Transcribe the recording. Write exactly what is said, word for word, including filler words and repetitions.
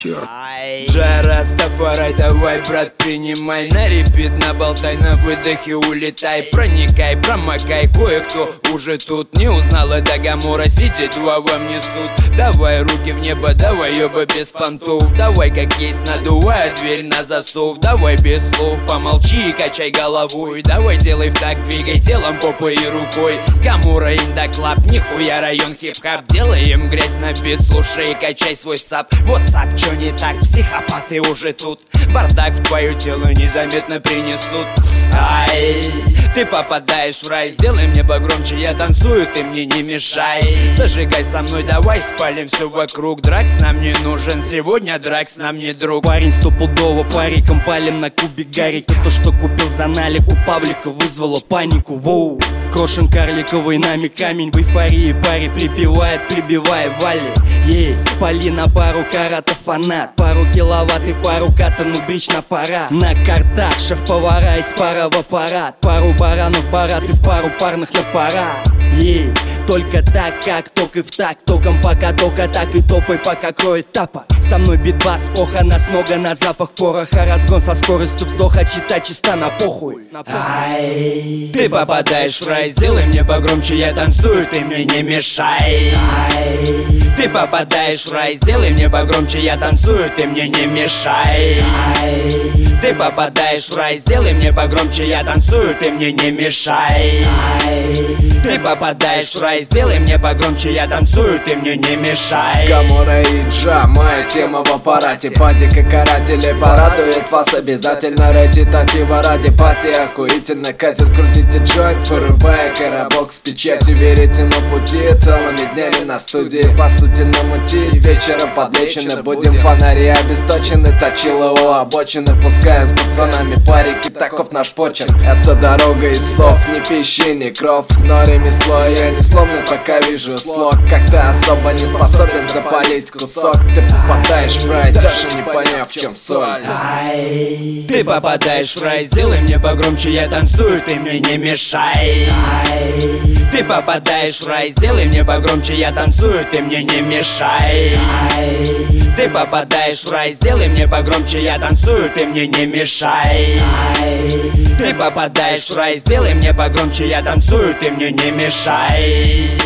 Джа Растафарай, давай, брат, принимай на репит, наболтай, на выдохе улетай. Проникай, промокай, кое-кто уже тут не узнал, это Гамора Сити, два вам несут. Давай руки в небо, давай ёба без понтов. Давай как есть, надувай дверь на засов. Давай без слов, помолчи и качай головой. Давай делай в так, двигай телом, попой и рукой. Гамора инда клаб, нихуя район хип-хап. Делаем грязь на бит, слушай и качай свой сап. Вот сап, чё не так, психопаты уже тут. Бардак в твое тело незаметно принесут. Ай, ты попадаешь в рай, сделай мне погромче, я танцую, ты мне не мешай. Зажигай со мной, давай спалим все вокруг. Дракс нам не нужен, сегодня дракс нам не друг. Парень стопудово париком палим на кубик гарика. То, что купил за налик у Павлика, вызвало панику. Воу. Крошен карликовый, нами камень в эйфории паре припевает, прибивая вали. Ей, пали на пару карата фанат. Пару киловатт и пару ката, ну брич на пора. На картах шеф-повара из пара в аппарат. Пару баранов барат и в пару парных на пора. Ей, только так, как ток и в так. Током пока тока так и топай, пока кроет тапа. Со мной битбас, поха, нас много на запах пороха. Разгон со скоростью вздоха, читай чисто на похуй. Ай, ты попадаешь в рай, сделай мне погромче, я танцую, ты мне не мешай. Ай, ты попадаешь в рай, сделай мне погромче, я танцую, ты мне не мешай. Ай, ты попадаешь в рай, сделай мне погромче, я танцую, ты мне не мешай. Ай, ты попадаешь в рай, сделай мне погромче, я танцую, ты мне не мешай. Гамора и Джа, моя тема в аппарате. Пати как каратели, порадует вас обязательно. Ретитатива ради пати, охуительно катит. Крутите джойнт, вырубая коробок с печати. Верите на пути, целыми днями на студии. По сути на мути, вечером подлечены. Будем фонари обесточены, точила у обочины. Пускаем с пацанами парики, таков наш почерк. Это дорога из слов, ни пищи, ни кров. Но ремесло я не сломлен, пока вижу слог. Как ты особо не способен запалить кусок. Ты попадаешь в рай, даже не поняв, в чем соль. Ай, ты попадаешь в рай, сделай мне погромче, я танцую, ты мне не мешай. Ай, ты попадаешь в рай, сделай мне погромче, я танцую, ты мне не мешай. Ай, ты попадаешь в рай, сделай мне погромче, я танцую, ты мне не мешай. Ай, ты попадаешь в рай, сделай мне погромче, я танцую, ты мне не мешай.